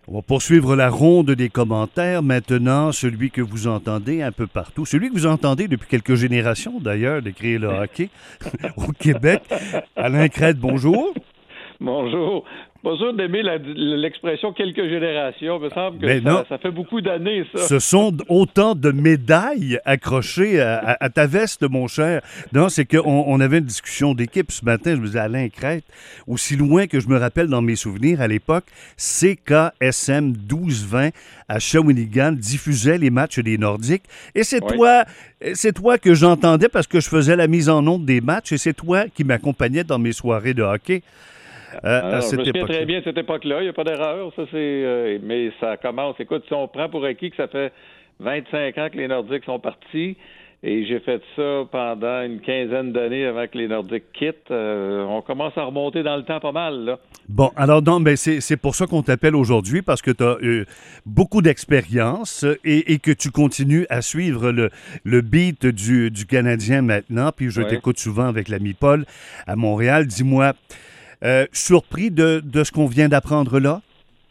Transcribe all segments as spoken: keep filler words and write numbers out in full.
On va poursuivre la ronde des commentaires. Maintenant, celui que vous entendez un peu partout, celui que vous entendez depuis quelques générations d'ailleurs, d'écrire le hockey au Québec. Alain Crête, bonjour. Bonjour. Pas sûr d'aimer la, l'expression quelques générations. Il me semble que Mais ça, non, ça fait beaucoup d'années, ça. ce sont autant de médailles accrochées à, à- à ta veste, mon cher. Non, c'est qu'on on avait une discussion d'équipe ce matin. Je me disais, Alain Crête, aussi loin que je me rappelle dans mes souvenirs, à l'époque, C K S M douze vingt à Shawinigan diffusait les matchs des Nordiques. Et c'est Oui. toi, c'est toi que j'entendais parce que je faisais la mise en onde des matchs et c'est toi qui m'accompagnais dans mes soirées de hockey. Euh, à Alors, je cette me souviens époque-là. très bien de cette époque-là. Il n'y a pas d'erreur. Ça, c'est, euh, mais ça commence. Écoute, si on prend pour acquis que ça fait vingt-cinq ans que les Nordiques sont partis, et j'ai fait ça pendant une quinzaine d'années avant que les Nordiques quittent, euh, on commence à remonter dans le temps pas mal, là. Bon, alors non, mais c'est, c'est pour ça qu'on t'appelle aujourd'hui, parce que tu as beaucoup d'expérience et, et que tu continues à suivre le, le beat du, du Canadien maintenant, puis je Ouais. t'écoute souvent avec l'ami Paul à Montréal. Dis-moi, euh, surpris de, de ce qu'on vient d'apprendre là?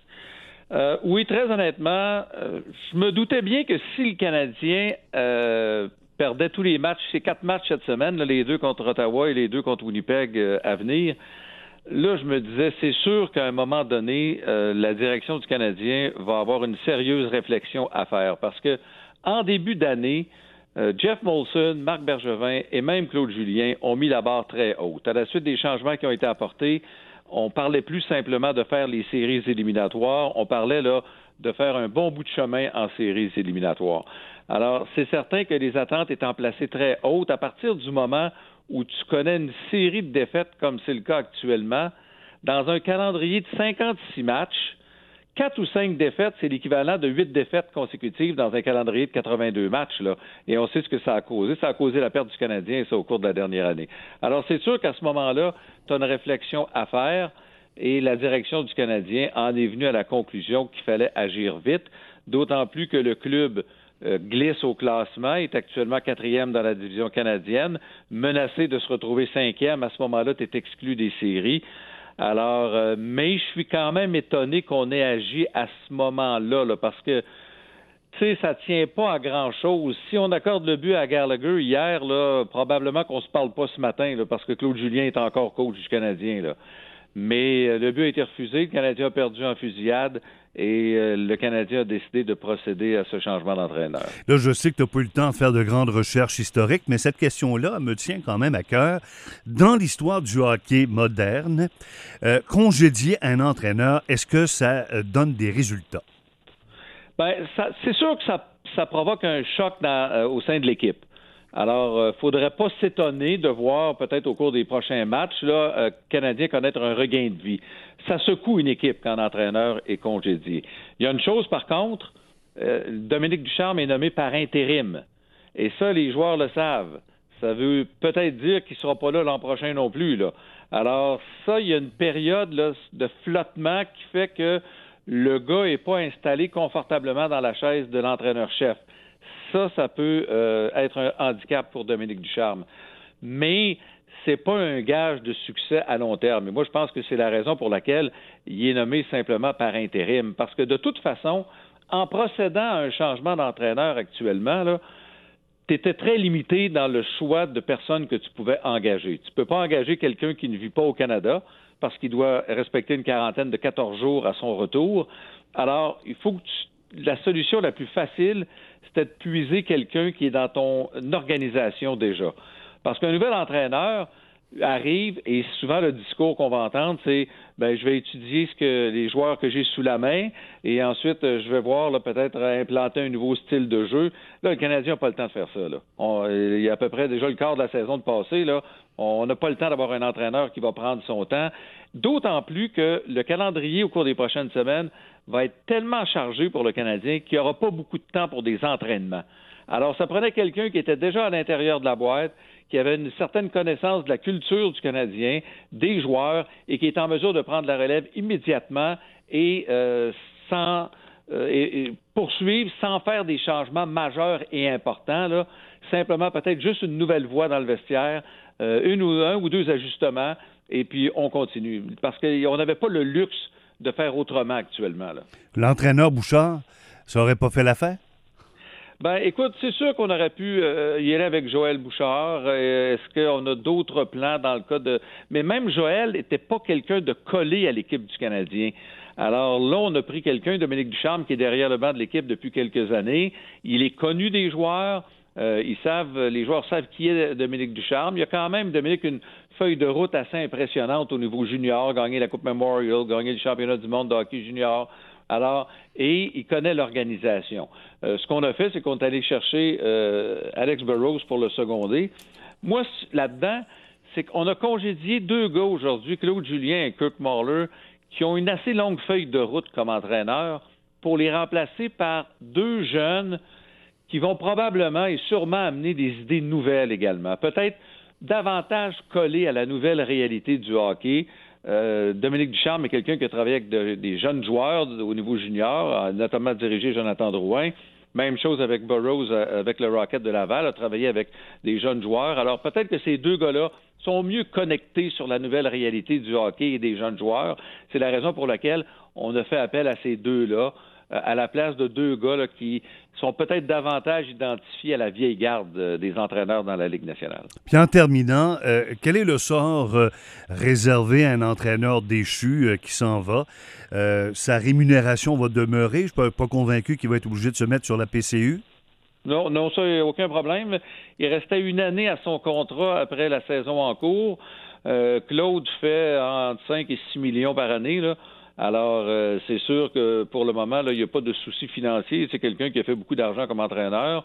Euh, oui, très honnêtement, euh, je me doutais bien que si le Canadien euh, perdait tous les matchs, ces quatre matchs cette semaine, là, les deux contre Ottawa et les deux contre Winnipeg euh, à venir, là, je me disais, c'est sûr qu'à un moment donné, euh, la direction du Canadien va avoir une sérieuse réflexion à faire. Parce que en début d'année, euh, Jeff Molson, Marc Bergevin et même Claude Julien ont mis la barre très haute. À la suite des changements qui ont été apportés, on parlait plus simplement de faire les séries éliminatoires. On parlait là de faire un bon bout de chemin en séries éliminatoires. Alors, c'est certain que les attentes étant placées très hautes, à partir du moment où tu connais une série de défaites comme c'est le cas actuellement, dans un calendrier de cinquante-six matchs, quatre ou cinq défaites, c'est l'équivalent de huit défaites consécutives dans un calendrier de quatre-vingt-deux matchs, là. Et on sait ce que ça a causé. Ça a causé la perte du Canadien, ça, au cours de la dernière année. Alors, c'est sûr qu'à ce moment-là, tu as une réflexion à faire et la direction du Canadien en est venue à la conclusion qu'il fallait agir vite, d'autant plus que le club euh, glisse au classement, est actuellement quatrième dans la division canadienne, menacé de se retrouver cinquième. À ce moment-là, tu es exclu des séries. Alors, euh, mais je suis quand même étonné qu'on ait agi à ce moment-là, là, parce que, tu sais, ça tient pas à grand-chose. Si on accorde le but à Gallagher hier, là, probablement qu'on se parle pas ce matin, là, parce que Claude Julien est encore coach du Canadien, là. Mais euh, le but a été refusé, le Canadien a perdu en fusillade et euh, le Canadien a décidé de procéder à ce changement d'entraîneur. Là, je sais que tu n'as pas eu le temps de faire de grandes recherches historiques, mais cette question-là me tient quand même à cœur. Dans l'histoire du hockey moderne, euh, congédier un entraîneur, est-ce que ça euh, donne des résultats? Ben, ça, c'est sûr que ça, ça provoque un choc dans, euh, au sein de l'équipe. Alors, euh, faudrait pas s'étonner de voir peut-être au cours des prochains matchs, là, euh, Canadien connaître un regain de vie. Ça secoue une équipe quand l'entraîneur est congédié. Il y a une chose par contre, euh, Dominique Ducharme est nommé par intérim. Et ça, les joueurs le savent. Ça veut peut-être dire qu'il ne sera pas là l'an prochain non plus, là. Alors, ça, il y a une période là, de flottement qui fait que le gars n'est pas installé confortablement dans la chaise de l'entraîneur-chef. Ça, ça peut euh, être un handicap pour Dominique Ducharme. Mais c'est pas un gage de succès à long terme. Et moi, je pense que c'est la raison pour laquelle il est nommé simplement par intérim. Parce que de toute façon, en procédant à un changement d'entraîneur actuellement, là, tu étais très limité dans le choix de personnes que tu pouvais engager. Tu peux pas engager quelqu'un qui ne vit pas au Canada parce qu'il doit respecter une quarantaine de quatorze jours à son retour. Alors, il faut que tu... la solution la plus facile, c'était de puiser quelqu'un qui est dans ton organisation déjà. Parce qu'un nouvel entraîneur arrive et souvent le discours qu'on va entendre, c'est ben je vais étudier ce que les joueurs que j'ai sous la main et ensuite je vais voir là, peut-être implanter un nouveau style de jeu. Là, le Canadien n'a pas le temps de faire ça. Là. On, il y a à peu près déjà le quart de la saison de passé. Là. On n'a pas le temps d'avoir un entraîneur qui va prendre son temps. D'autant plus que le calendrier au cours des prochaines semaines va être tellement chargé pour le Canadien qu'il n'y aura pas beaucoup de temps pour des entraînements. Alors, ça prenait quelqu'un qui était déjà à l'intérieur de la boîte, qui avait une certaine connaissance de la culture du Canadien, des joueurs, et qui est en mesure de prendre la relève immédiatement et euh, sans euh, et, et poursuivre sans faire des changements majeurs et importants, là, simplement peut-être juste une nouvelle voix dans le vestiaire, euh, une ou un ou deux ajustements, et puis on continue. Parce qu'on n'avait pas le luxe de faire autrement actuellement, là. L'entraîneur Bouchard, ça aurait pas fait l'affaire? Ben, écoute, c'est sûr qu'on aurait pu euh, y aller avec Joël Bouchard. Euh, est-ce qu'on a d'autres plans dans le cas de... Mais même Joël n'était pas quelqu'un de collé à l'équipe du Canadien. Alors là, on a pris quelqu'un, Dominique Ducharme, qui est derrière le banc de l'équipe depuis quelques années. Il est connu des joueurs. Euh, ils savent, les joueurs savent qui est Dominique Ducharme. Il y a quand même, Dominique, une feuille de route assez impressionnante au niveau junior, gagner la Coupe Memorial, gagner le championnat du monde de hockey junior. Alors, et il connaît l'organisation. Euh, ce qu'on a fait, c'est qu'on est allé chercher euh, Alex Burrows pour le seconder. Moi, là-dedans, c'est qu'on a congédié deux gars aujourd'hui, Claude Julien et Kirk Muller, qui ont une assez longue feuille de route comme entraîneur, pour les remplacer par deux jeunes qui vont probablement et sûrement amener des idées nouvelles également. Peut-être davantage collées à la nouvelle réalité du hockey. Euh, Dominique Ducharme est quelqu'un qui a travaillé avec de, des jeunes joueurs au niveau junior, notamment dirigé Jonathan Drouin. Même chose avec Burroughs, avec le Rocket de Laval, a travaillé avec des jeunes joueurs. Alors peut-être que ces deux gars-là sont mieux connectés sur la nouvelle réalité du hockey et des jeunes joueurs. C'est la raison pour laquelle on a fait appel à ces deux-là, à la place de deux gars là, qui sont peut-être davantage identifiés à la vieille garde euh, des entraîneurs dans la Ligue nationale. Puis en terminant, euh, quel est le sort euh, réservé à un entraîneur déchu euh, qui s'en va? Euh, sa rémunération va demeurer? Je ne suis pas, pas convaincu qu'il va être obligé de se mettre sur la P C U? Non, non, ça, il n'y a aucun problème. Il restait une année à son contrat après la saison en cours. Euh, Claude fait entre cinq et six millions par année, là. Alors, euh, c'est sûr que pour le moment, là, il n'y a pas de souci financier. C'est quelqu'un qui a fait beaucoup d'argent comme entraîneur.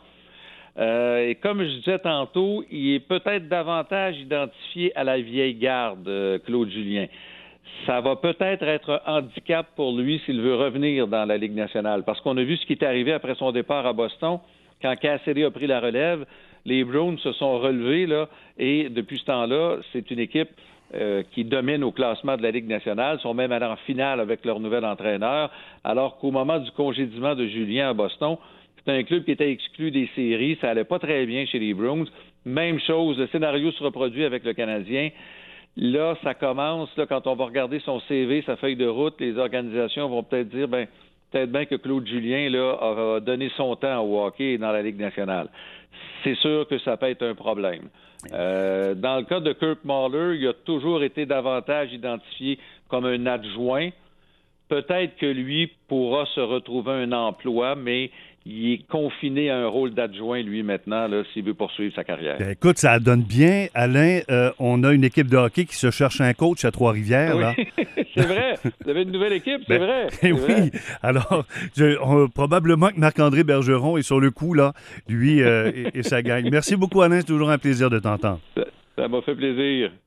Euh, et comme je disais tantôt, il est peut-être davantage identifié à la vieille garde, euh, Claude Julien. Ça va peut-être être un handicap pour lui s'il veut revenir dans la Ligue nationale. Parce qu'on a vu ce qui est arrivé après son départ à Boston. Quand Cassidy a pris la relève, les Bruins se sont relevés, là, et depuis ce temps-là, c'est une équipe Euh, qui dominent au classement de la Ligue nationale, sont même allés en finale avec leur nouvel entraîneur, alors qu'au moment du congédiement de Julien à Boston, c'est un club qui était exclu des séries, ça allait pas très bien chez les Bruins. Même chose, le scénario se reproduit avec le Canadien. Là, ça commence, là, quand on va regarder son C V, sa feuille de route, les organisations vont peut-être dire, ben peut-être bien que Claude Julien là, a donné son temps au hockey dans la Ligue nationale. C'est sûr que ça peut être un problème. Euh, dans le cas de Kirk Muller, il a toujours été davantage identifié comme un adjoint. Peut-être que lui pourra se retrouver un emploi, mais il est confiné à un rôle d'adjoint, lui, maintenant, là, s'il veut poursuivre sa carrière. Bien, écoute, ça donne bien. Alain, euh, on a une équipe de hockey qui se cherche un coach à Trois-Rivières. Oui, là. C'est vrai. Vous avez une nouvelle équipe, c'est ben, vrai. Ben, c'est oui. Vrai. Alors, je, on, probablement que Marc-André Bergeron est sur le coup, là, lui euh, et, et sa gang. Merci beaucoup, Alain. C'est toujours un plaisir de t'entendre. Ça, ça m'a fait plaisir.